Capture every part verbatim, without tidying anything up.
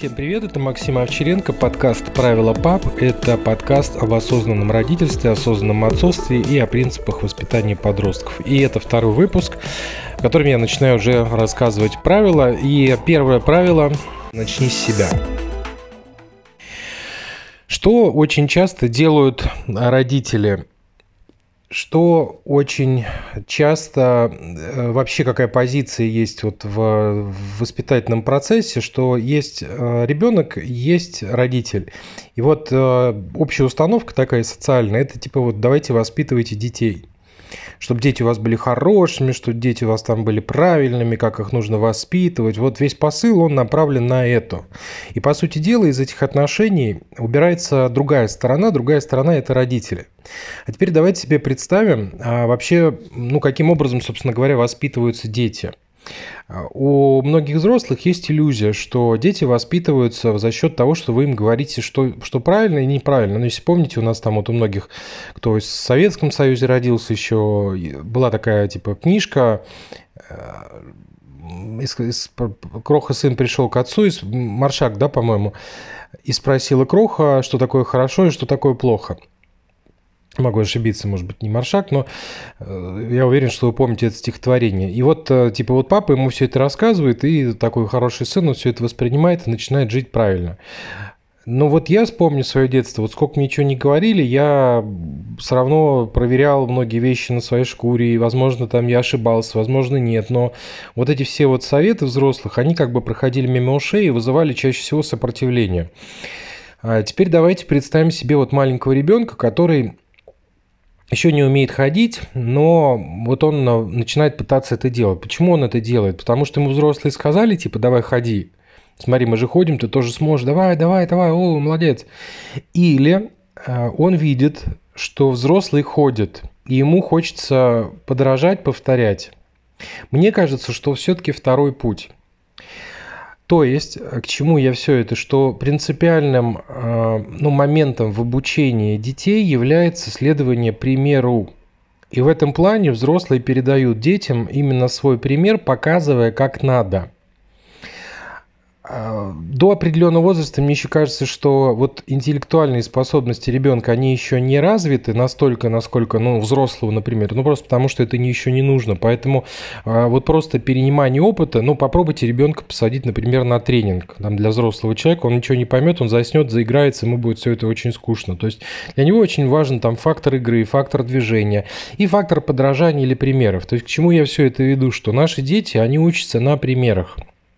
Всем привет, это Максим Овчаренко, подкаст «Правила ПАП». Это подкаст об осознанном родительстве, осознанном отцовстве и о принципах воспитания подростков. И это второй выпуск, в котором я начинаю уже рассказывать правила. И первое правило – начни с себя. Что очень часто делают родители? Что очень часто, вообще какая позиция есть вот в воспитательном процессе, что есть ребенок, есть родитель. И вот общая установка такая социальная, это типа вот давайте воспитывайте детей. Чтобы дети у вас были хорошими, чтобы дети у вас там были правильными, как их нужно воспитывать. Вот весь посыл, он направлен на это. И, по сути дела, из этих отношений убирается другая сторона. Другая сторона – это родители. А теперь давайте себе представим, а вообще, ну, каким образом, собственно говоря, воспитываются дети. У многих взрослых есть иллюзия, что дети воспитываются за счет того, что вы им говорите, что, что правильно и неправильно. Но если помните, у нас там вот у многих, кто в Советском Союзе родился, еще была такая типа книжка, из, из, Кроха сын пришел к отцу, из, Маршак, да, по-моему, и спросила Кроха, что такое хорошо и что такое плохо. Могу ошибиться, может быть, не Маршак, но я уверен, что вы помните это стихотворение. И вот, типа, вот папа ему все это рассказывает, и такой хороший сын, он все это воспринимает и начинает жить правильно. Но вот я вспомню свое детство, вот сколько мне чего не говорили, я все равно проверял многие вещи на своей шкуре, и, возможно, там я ошибался, возможно, нет, но вот эти все вот советы взрослых, они как бы проходили мимо ушей и вызывали чаще всего сопротивление. А теперь давайте представим себе вот маленького ребенка, который еще не умеет ходить, но вот он начинает пытаться это делать. Почему он это делает? Потому что ему взрослые сказали, типа, давай ходи. Смотри, мы же ходим, ты тоже сможешь. Давай, давай, давай, о, молодец. Или он видит, что взрослые ходят, и ему хочется подражать, повторять. Мне кажется, что все-таки второй путь. То есть, к чему я все это, что принципиальным ну, моментом в обучении детей является следование примеру. И в этом плане взрослые передают детям именно свой пример, показывая, как надо. До определенного возраста мне еще кажется, что вот интеллектуальные способности ребенка, они еще не развиты настолько, насколько, ну, взрослого, например, ну, просто потому что это еще не нужно. Поэтому вот просто перенимание опыта, ну, попробуйте ребенка посадить, например, на тренинг там, для взрослого человека, он ничего не поймет, он заснет, заиграется, ему будет все это очень скучно. То есть для него очень важен там фактор игры, фактор движения и фактор подражания или примеров. То есть к чему я все это веду, что наши дети, они учатся на примерах.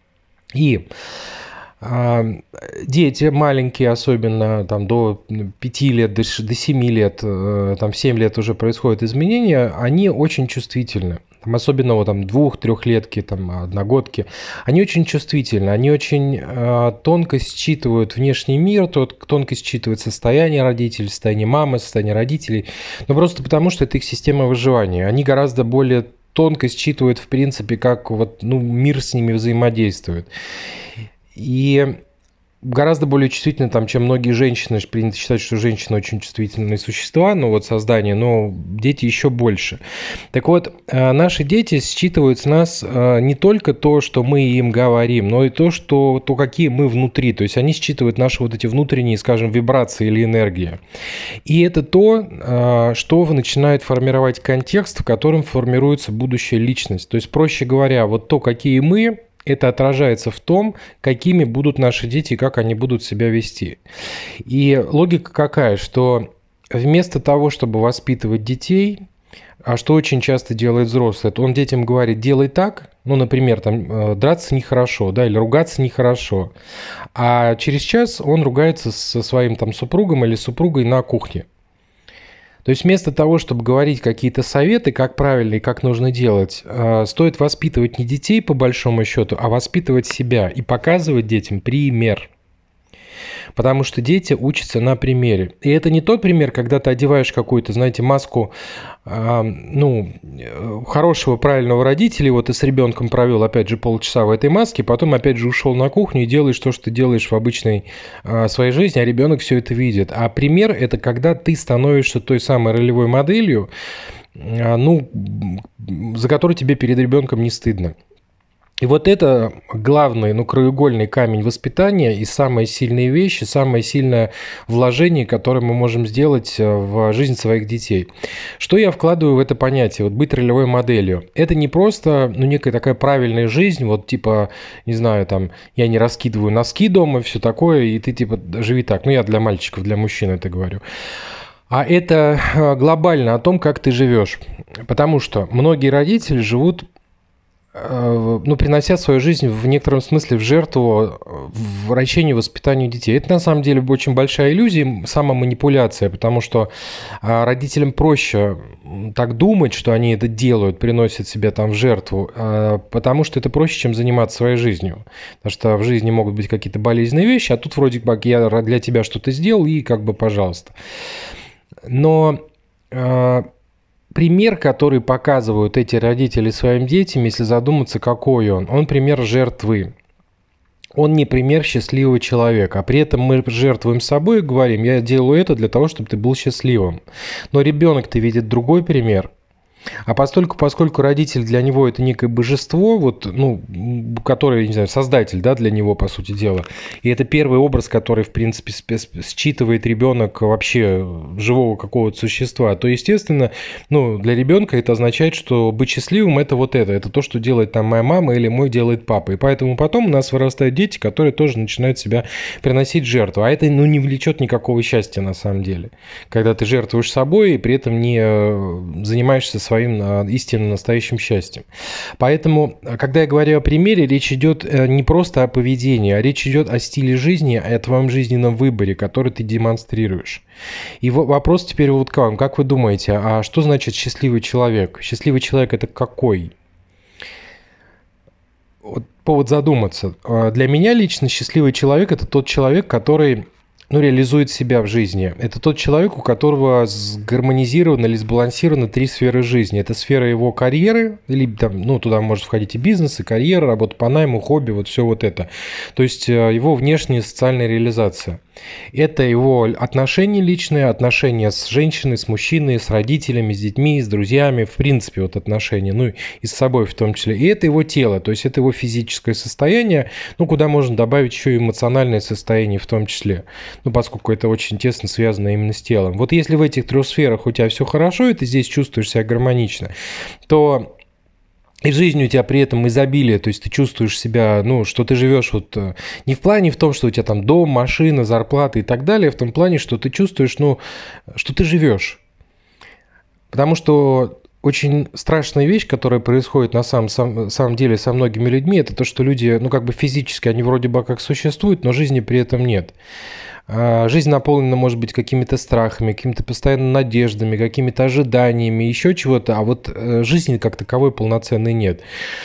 И э, дети маленькие, особенно там, до пяти лет, до, до семи лет, э, там, в семь лет уже происходят изменения, они очень чувствительны. Там, особенно вот, там, двух-трехлетки, там, одногодки, они очень чувствительны, они очень э, тонко считывают внешний мир, тот, тонко считывают состояние родителей, состояние мамы, состояние родителей, но просто потому, что это их система выживания. Они гораздо более тонко считывают, в принципе, как вот, ну, мир с ними взаимодействует. И гораздо более чувствительны, там, чем многие женщины. Принято считать, что женщины очень чувствительные существа, ну, вот создание, но дети еще больше. Так вот, наши дети считывают с нас не только то, что мы им говорим, но и то, что, то, какие мы внутри. То есть они считывают наши вот эти внутренние, скажем, вибрации или энергии. И это то, что начинает формировать контекст, в котором формируется будущая личность. То есть, проще говоря, вот то, какие мы, это отражается в том, какими будут наши дети и как они будут себя вести. И логика какая, что вместо того, чтобы воспитывать детей, а что очень часто делает взрослый, он детям говорит, делай так, ну, например, там, драться нехорошо, да, или ругаться нехорошо, а через час он ругается со своим там супругом или супругой на кухне. То есть вместо того, чтобы говорить какие-то советы, как правильно и как нужно делать, стоит воспитывать не детей по большому счету, а воспитывать себя и показывать детям пример. Потому что дети учатся на примере. И это не тот пример, когда ты одеваешь какую-то, знаете, маску э, ну, хорошего, правильного родителя, вот ты с ребенком провел, опять же, полчаса в этой маске, потом, опять же, ушел на кухню и делаешь то, что ты делаешь в обычной э, своей жизни, а ребенок все это видит. А пример – это когда ты становишься той самой ролевой моделью, э, ну, за которую тебе перед ребенком не стыдно. И вот это главный, ну, краеугольный камень воспитания и самые сильные вещи, самое сильное вложение, которое мы можем сделать в жизнь своих детей. Что я вкладываю в это понятие, вот быть ролевой моделью? Это не просто, ну, некая такая правильная жизнь, вот типа, не знаю, там, я не раскидываю носки дома и все такое, и ты типа живи так. Ну, я для мальчиков, для мужчин это говорю. А это глобально о том, как ты живешь. Потому что многие родители живут, ну, принося свою жизнь в некотором смысле в жертву вращению, воспитанию детей. Это на самом деле очень большая иллюзия, самоманипуляция, потому что родителям проще так думать, что они это делают, приносят себя там в жертву, потому что это проще, чем заниматься своей жизнью. Потому что в жизни могут быть какие-то болезненные вещи, а тут вроде как я для тебя что-то сделал, и как бы пожалуйста. Но пример, который показывают эти родители своим детям, если задуматься, какой он, он пример жертвы. Он не пример счастливого человека, а при этом мы жертвуем собой и говорим, я делаю это для того, чтобы ты был счастливым. Но ребенок-то видит другой пример. А поскольку, поскольку родитель для него это некое божество, вот, ну, которое, не знаю, создатель, да, для него, по сути дела, и это первый образ, который, в принципе, считывает ребенок вообще живого какого-то существа, то, естественно, ну, для ребенка это означает, что быть счастливым – это вот это, это то, что делает там моя мама или мой делает папа. И поэтому потом у нас вырастают дети, которые тоже начинают себя приносить в жертву. А это, ну, не влечет никакого счастья на самом деле. Когда ты жертвуешь собой и при этом не занимаешься своим истинно настоящим счастьем. Поэтому, когда я говорю о примере, речь идет не просто о поведении, а речь идет о стиле жизни, о твоем жизненном выборе, который ты демонстрируешь. И вопрос теперь вот к вам. Как вы думаете, а что значит счастливый человек? Счастливый человек – это какой? Вот повод задуматься. Для меня лично счастливый человек – это тот человек, который, ну, реализует себя в жизни. Это тот человек, у которого сгармонизировано или сбалансировано три сферы жизни. Это сфера его карьеры, или там, ну, туда может входить и бизнес, и карьера, работа по найму, хобби, вот все вот это. То есть его внешняя социальная реализация. Это его отношения личные, отношения с женщиной, с мужчиной, с родителями, с детьми, с друзьями, в принципе, вот отношения, ну и с собой в том числе. И это его тело, то есть это его физическое состояние, ну, куда можно добавить еще и эмоциональное состояние в том числе, ну, поскольку это очень тесно связано именно с телом. Вот если в этих трех сферах у тебя все хорошо, и ты здесь чувствуешь себя гармонично, то и в жизни у тебя при этом изобилие, то есть ты чувствуешь себя, ну, что ты живешь вот не в плане в том, что у тебя там дом, машина, зарплата и так далее, а в том плане, что ты чувствуешь, ну, что ты живешь. Потому что очень страшная вещь, которая происходит на самом, сам, самом деле со многими людьми, это то, что люди, ну, как бы физически, они вроде бы как существуют, но жизни при этом нет. Жизнь наполнена, может быть, какими-то страхами, какими-то постоянными надеждами, какими-то ожиданиями, еще чего-то, а вот жизни как таковой полноценной нет.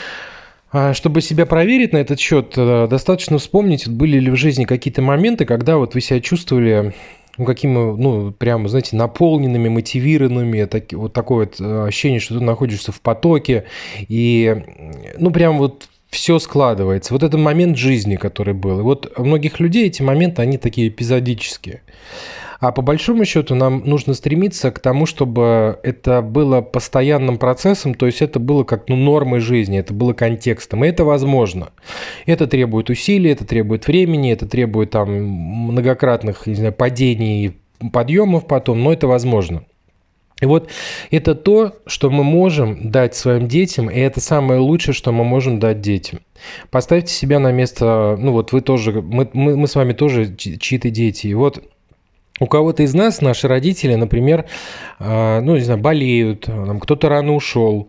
Чтобы себя проверить на этот счет, достаточно вспомнить, были ли в жизни какие-то моменты, когда вот вы себя чувствовали, ну, какими, ну, прямо, знаете, наполненными, мотивированными, так, вот такое вот ощущение, что ты находишься в потоке, и, ну, прям вот все складывается. Вот этот момент жизни, который был. И вот у многих людей эти моменты, они такие эпизодические. А по большому счету нам нужно стремиться к тому, чтобы это было постоянным процессом, то есть это было как, ну, нормой жизни, это было контекстом, и это возможно. Это требует усилий, это требует времени, это требует там многократных, не знаю, падений, подъемов потом, но это возможно. И вот это то, что мы можем дать своим детям, и это самое лучшее, что мы можем дать детям. Поставьте себя на место, ну вот вы тоже, мы, мы, мы с вами тоже чьи-то дети, и вот у кого-то из нас, наши родители, например, ну, не знаю, болеют, кто-то рано ушел,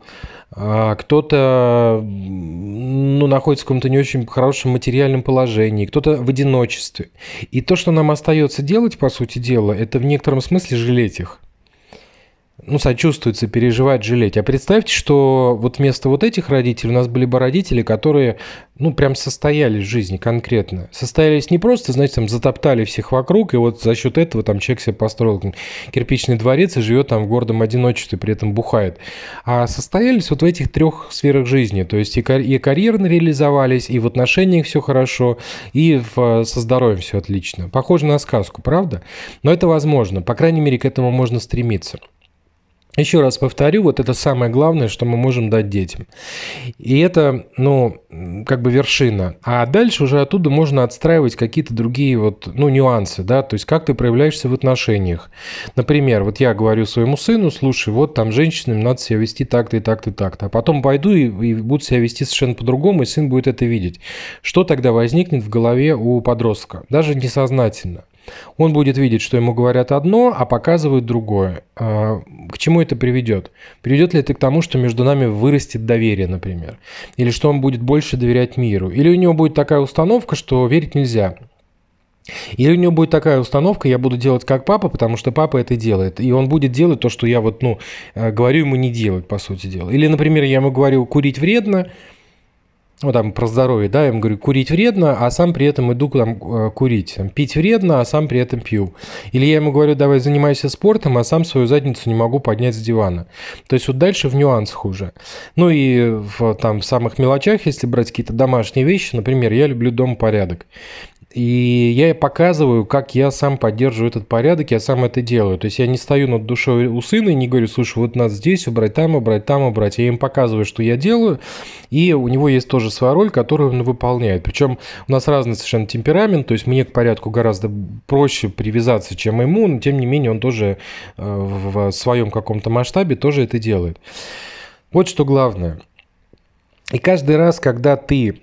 кто-то, ну, находится в каком-то не очень хорошем материальном положении, кто-то в одиночестве. И то, что нам остается делать, по сути дела, это в некотором смысле жалеть их. Ну, сочувствовать, переживать, жалеть. А представьте, что вот вместо вот этих родителей у нас были бы родители, которые, ну, прям состоялись в жизни конкретно. Состоялись не просто, знаете, там затоптали всех вокруг, и вот за счет этого там человек себе построил кирпичный дворец и живет там в гордом одиночестве, при этом бухает. А состоялись вот в этих трех сферах жизни. То есть и, кар- и карьерно реализовались, и в отношениях все хорошо, и в, со здоровьем все отлично. Похоже на сказку, правда? Но это возможно. По крайней мере, к этому можно стремиться. Еще раз повторю, вот это самое главное, что мы можем дать детям. И это, ну, как бы вершина. А дальше уже оттуда можно отстраивать какие-то другие вот, ну, нюансы, да, то есть как ты проявляешься в отношениях. Например, вот я говорю своему сыну: слушай, вот там женщинам надо себя вести так-то и так-то и так-то. А потом пойду и, и буду себя вести совершенно по-другому, и сын будет это видеть. Что тогда возникнет в голове у подростка? Даже несознательно. Он будет видеть, что ему говорят одно, а показывают другое. К чему это приведет? Приведет ли это к тому, что между нами вырастет доверие, например? Или что он будет больше доверять миру? Или у него будет такая установка, что верить нельзя? Или у него будет такая установка: я буду делать как папа, потому что папа это делает. И он будет делать то, что я вот, ну, говорю ему не делать, по сути дела. Или, например, я ему говорю: курить вредно. Ну, там, про здоровье, да, я им говорю: курить вредно, а сам при этом иду там курить. Пить вредно, а сам при этом пью. Или я ему говорю: давай занимайся спортом, а сам свою задницу не могу поднять с дивана. То есть вот дальше в нюансах уже. Ну и в, там, в самых мелочах, если брать какие-то домашние вещи, например, я люблю дома порядок. И я показываю, как я сам поддерживаю этот порядок, я сам это делаю. То есть я не стою над душой у сына и не говорю: слушай, вот надо здесь убрать, там убрать, там убрать. Я им показываю, что я делаю, и у него есть тоже своя роль, которую он выполняет. Причем у нас разный совершенно темперамент, то есть мне к порядку гораздо проще привязаться, чем ему, но тем не менее он тоже в своем каком-то масштабе тоже это делает. Вот что главное. И каждый раз, когда ты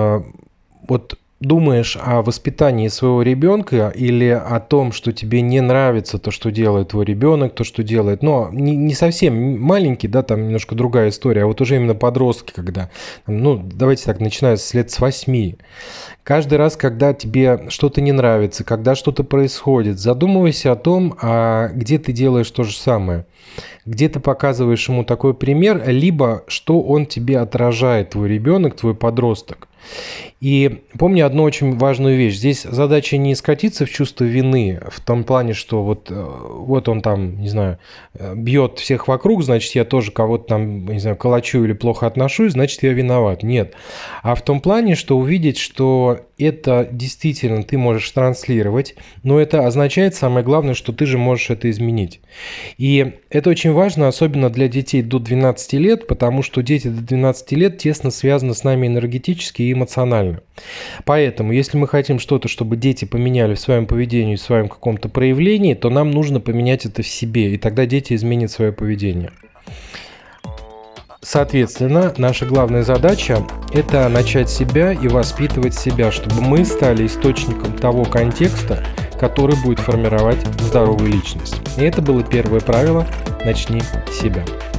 вот думаешь о воспитании своего ребенка или о том, что тебе не нравится то, что делает твой ребенок, то, что делает, но не, не совсем маленький, да, там немножко другая история, а вот уже именно подростки, когда, ну, давайте так, начиная с лет с восьми. Каждый раз, когда тебе что-то не нравится, когда что-то происходит, задумывайся о том, а где ты делаешь то же самое, где ты показываешь ему такой пример, либо что он тебе отражает, твой ребенок, твой подросток. И помни одну очень важную вещь. Здесь задача не скатиться в чувство вины, в том плане, что вот, вот он там, не знаю, бьет всех вокруг, значит, я тоже кого-то там, не знаю, калачу или плохо отношусь, значит, я виноват. Нет. А в том плане, что увидеть, что это действительно ты можешь транслировать, но это означает, самое главное, что ты же можешь это изменить. И это очень важно, особенно для детей до двенадцати лет, потому что дети до двенадцати лет тесно связаны с нами энергетически и эмоционально. Поэтому, если мы хотим что-то, чтобы дети поменяли в своем поведении, в своем каком-то проявлении, то нам нужно поменять это в себе, и тогда дети изменят свое поведение. Соответственно, наша главная задача – это начать себя и воспитывать себя, чтобы мы стали источником того контекста, который будет формировать здоровую личность. И это было первое правило – начни с себя.